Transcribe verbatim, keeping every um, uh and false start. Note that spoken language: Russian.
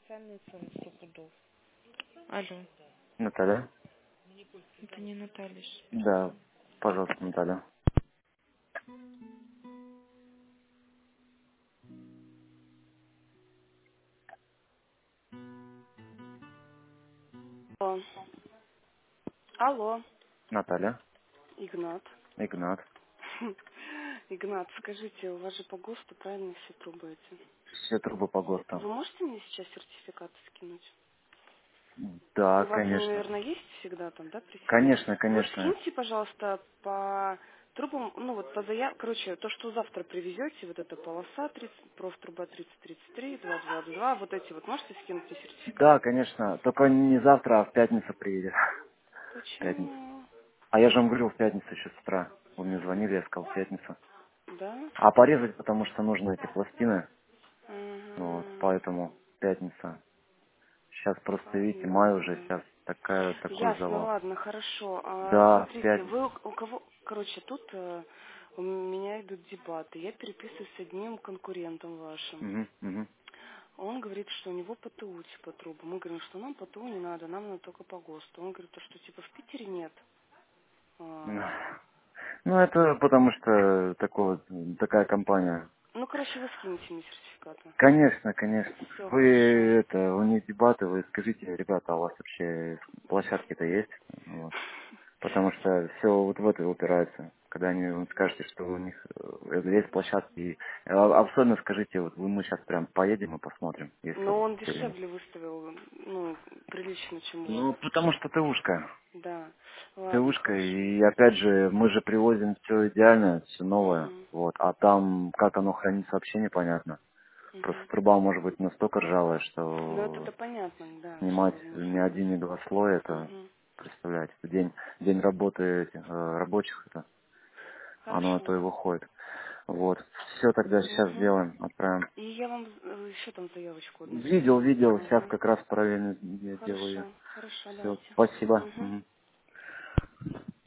специальные цены сто пудов. Алло, Наталья? это не Наталья Да, Шпиркина. пожалуйста, Наталья. Алло. Алло, Наталья? Игнат. Игнат. Игнат, скажите, у вас же по ГОСТу правильно все трубы эти? Все трубы по ГОСТу. Вы можете мне сейчас сертификаты скинуть? Да, У вас они, конечно. наверное, есть всегда там, да, при себе? Конечно, Вот конечно. скиньте, пожалуйста, по трубам, ну вот по заяв... Короче, то, что завтра привезете, вот эта полоса тридцать, профтруба тридцать тридцать три, двадцать двадцать два, вот эти вот, можете скинуть мне Да, сертификаты? конечно. Только не завтра, а в пятницу приедет. В пятницу. Почему? А я же вам говорил в пятницу еще с утра. Вы мне звонили, я сказал в пятницу. Да? А порезать, потому что нужны эти пластины. Вот, Ага. поэтому пятница. Сейчас просто, видите, май уже, Понятно. сейчас такая, такой Ясно, завал. ладно, хорошо. А, Да, в смотрите, пятницу. вы у у кого... Короче, тут э, у меня идут дебаты. Я переписываюсь с одним конкурентом вашим. Угу, угу. Он говорит, что у него ПТУ типа трубы. Мы говорим, что нам ПТУ не надо, нам надо только по ГОСТу. Он говорит, то, что типа в Питере нет. А, Ну, это потому что такой вот, такая компания. ну, короче, вы скинете мне сертификаты. Конечно, конечно. Все, Вы хорошо. это, у них дебаты, вы скажите, ребята, а у вас вообще площадки-то есть? Вот. Потому что все вот в это упирается. Когда они вам скажете, что у них э, есть площадки, и, э, особенно скажите, вот вы- мы сейчас прям поедем и посмотрим, если Но вот он где-нибудь. дешевле выставил, ну, прилично, чем у вас. Ну, потому что ты ушка. Да. Ты Ладно, ушка, хорошо. и опять же, мы же привозим все идеально, все новое. Угу. Вот. А там, как оно хранится, вообще непонятно. Просто Угу. труба может быть настолько ржавая, Ну, это что то понятно, да, снимать что ни нужно. один, ни два слоя, это, Угу. представляете, это день, день работы этих, э, рабочих, это, оно на Хорошо. то и выходит. Вот. Все тогда сейчас Угу. сделаем, отправим. И я вам э, еще там заявочку одну Видел, скину. видел, сейчас Угу. как раз параллельно я делаю ее. Хорошо, хорошо, Все, давайте. спасибо. Угу. Мгм.